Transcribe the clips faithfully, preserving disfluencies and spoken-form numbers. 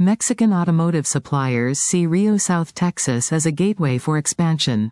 Mexican automotive suppliers see Rio South Texas as a gateway for expansion.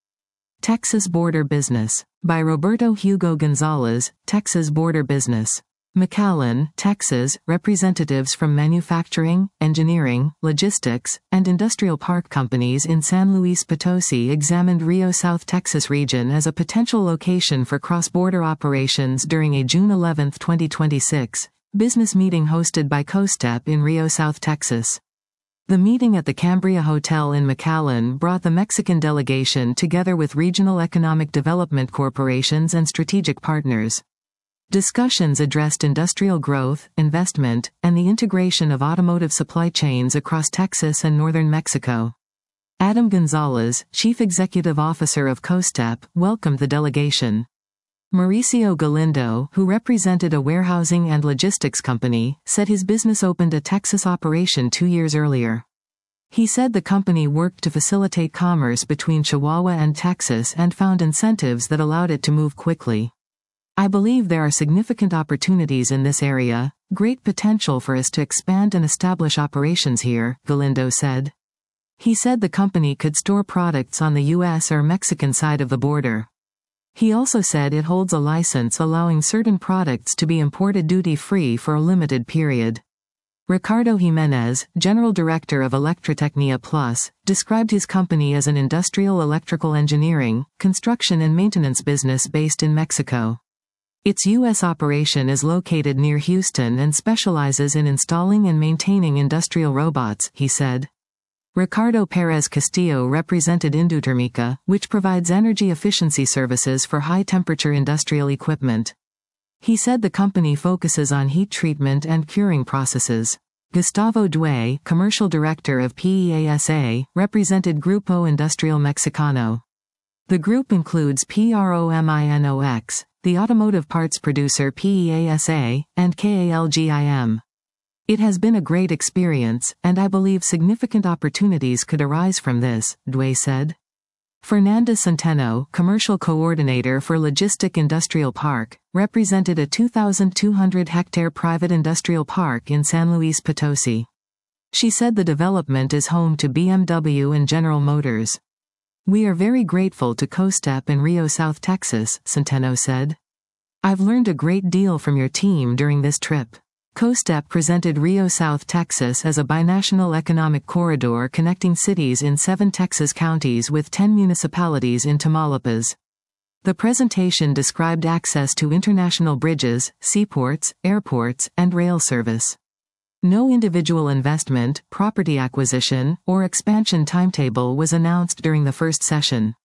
Texas Border Business. By Roberto Hugo Gonzalez, Texas Border Business. McAllen, Texas. Representatives from manufacturing, engineering, logistics, and industrial park companies in San Luis Potosi examined Rio South Texas region as a potential location for cross-border operations during a June eleventh twenty twenty-six business meeting hosted by COSTEP in Rio South Texas. The meeting at the Cambria Hotel in McAllen brought the Mexican delegation together with regional economic development corporations and strategic partners. Discussions addressed industrial growth, investment, and the integration of automotive supply chains across Texas and northern Mexico. Adam Gonzalez, Chief Executive Officer of COSTEP, welcomed the delegation. Mauricio Galindo, who represented a warehousing and logistics company, said his business opened a Texas operation two years earlier. He said the company worked to facilitate commerce between Chihuahua and Texas and found incentives that allowed it to move quickly. I believe there are significant opportunities in this area, great potential for us to expand and establish operations here, Galindo said. He said the company could store products on the U S or Mexican side of the border. He also said it holds a license allowing certain products to be imported duty-free for a limited period. Ricardo Jimenez, General Director of Electrotecnia Plus, described his company as an industrial electrical engineering, construction and maintenance business based in Mexico. Its U S operation is located near Houston and specializes in installing and maintaining industrial robots, he said. Ricardo Perez Castillo represented Indutermica, which provides energy efficiency services for high-temperature industrial equipment. He said the company focuses on heat treatment and curing processes. Gustavo Due, Commercial Director of P E A S A, represented Grupo Industrial Mexicano. The group includes PROMINOX, the automotive parts producer P E A S A, and K A L G I M. It has been a great experience, and I believe significant opportunities could arise from this, Due said. Fernanda Centeno, Commercial Coordinator for Logistic Industrial Park, represented a two thousand two hundred hectare private industrial park in San Luis Potosi. She said the development is home to B M W and General Motors. We are very grateful to COSTEP and Rio South Texas, Centeno said. I've learned a great deal from your team during this trip. COSTEP presented Rio South Texas as a binational economic corridor connecting cities in seven Texas counties with ten municipalities in Tamaulipas. The presentation described access to international bridges, seaports, airports, and rail service. No individual investment, property acquisition, or expansion timetable was announced during the first session.